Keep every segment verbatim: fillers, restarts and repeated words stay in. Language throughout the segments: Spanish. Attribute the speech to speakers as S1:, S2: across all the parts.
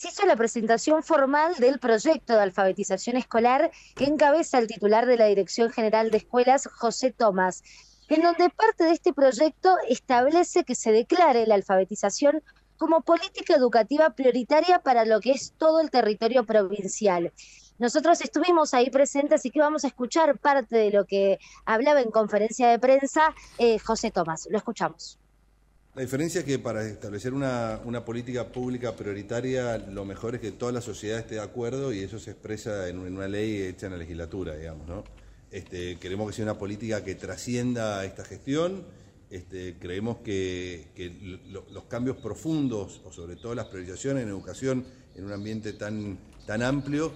S1: se hizo la presentación formal del proyecto de alfabetización escolar que encabeza el titular de la Dirección General de Escuelas, José Tomás, en donde parte de este proyecto establece que se declare la alfabetización como política educativa prioritaria para lo que es todo el territorio provincial. Nosotros estuvimos ahí presentes, así que vamos a escuchar parte de lo que hablaba en conferencia de prensa eh, José Tomás. Lo escuchamos.
S2: La diferencia es que para establecer una, una política pública prioritaria, lo mejor es que toda la sociedad esté de acuerdo y eso se expresa en una ley hecha en la legislatura, digamos, ¿no? Este, queremos que sea una política que trascienda esta gestión. Este, creemos que, que lo, los cambios profundos, o sobre todo las priorizaciones en educación, en un ambiente tan, tan amplio,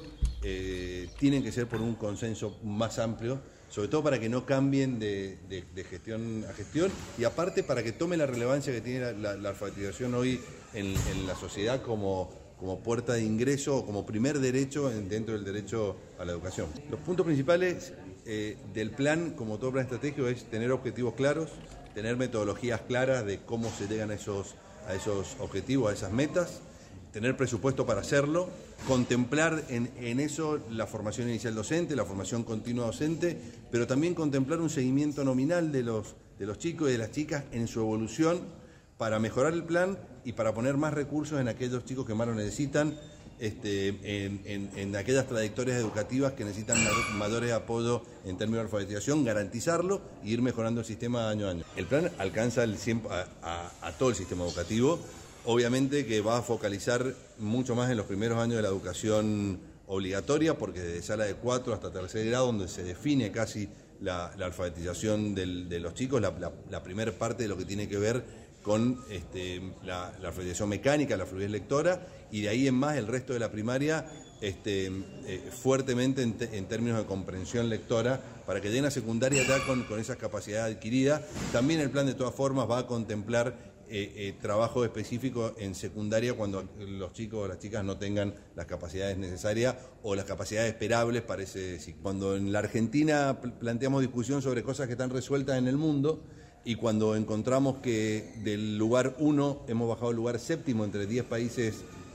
S2: eh, tienen que ser por un consenso más amplio, sobre todo para que no cambien de, de, de gestión a gestión y aparte para que tome la relevancia que tiene la, la, la alfabetización hoy en, en la sociedad como, como puerta de ingreso o como primer derecho en, dentro del derecho a la educación. Los puntos principales eh, del plan, como todo plan estratégico, es tener objetivos claros, tener metodologías claras de cómo se llegan a esos, a esos objetivos, a esas metas, tener presupuesto para hacerlo, contemplar en, en eso la formación inicial docente, la formación continua docente, pero también contemplar un seguimiento nominal de los, de los chicos y de las chicas en su evolución para mejorar el plan y para poner más recursos en aquellos chicos que más lo necesitan, este, en, en, en aquellas trayectorias educativas que necesitan mayores apoyo en términos de alfabetización, garantizarlo e ir mejorando el sistema año a año. El plan alcanza el cien, a, a, a todo el sistema educativo. Obviamente que va a focalizar mucho más en los primeros años de la educación obligatoria, porque desde sala de cuatro hasta tercer grado, donde se define casi la, la alfabetización del, de los chicos, la, la, la primera parte de lo que tiene que ver con este, la, la alfabetización mecánica, la fluidez lectora, y de ahí en más el resto de la primaria este, eh, fuertemente en, te, en términos de comprensión lectora, para que lleguen a secundaria ya con, con esas capacidades adquiridas. También el plan de todas formas va a contemplar Eh, eh, trabajo específico en secundaria cuando los chicos o las chicas no tengan las capacidades necesarias o las capacidades esperables para ese ciclo. Cuando en la Argentina planteamos discusión sobre cosas que están resueltas en el mundo y cuando encontramos que del lugar uno hemos bajado al lugar séptimo entre diez países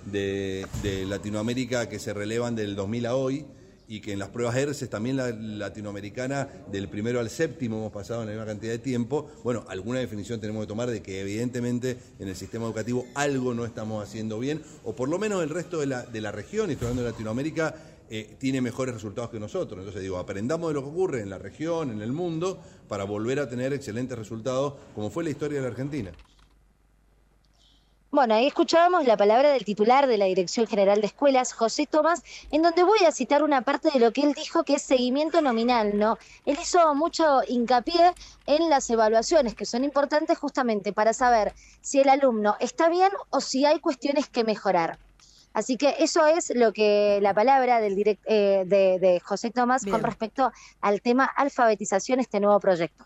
S2: de, de Latinoamérica que se relevan del dos mil a hoy, y que en las pruebas ERCES también la latinoamericana del primero al séptimo hemos pasado en la misma cantidad de tiempo, bueno, alguna definición tenemos que tomar de que evidentemente en el sistema educativo algo no estamos haciendo bien, o por lo menos el resto de la, de la región, y estoy hablando de Latinoamérica, eh, tiene mejores resultados que nosotros. Entonces digo, aprendamos de lo que ocurre en la región, en el mundo, para volver a tener excelentes resultados, como fue la historia de la Argentina.
S1: Bueno, ahí escuchábamos la palabra del titular de la Dirección General de Escuelas, José Tomás, en donde voy a citar una parte de lo que él dijo, que es seguimiento nominal, ¿no? Él hizo mucho hincapié en las evaluaciones, que son importantes justamente para saber si el alumno está bien o si hay cuestiones que mejorar. Así que eso es lo que la palabra del direct, eh, de, de José Tomás con
S3: Bien.
S1: respecto al tema alfabetización, este nuevo proyecto.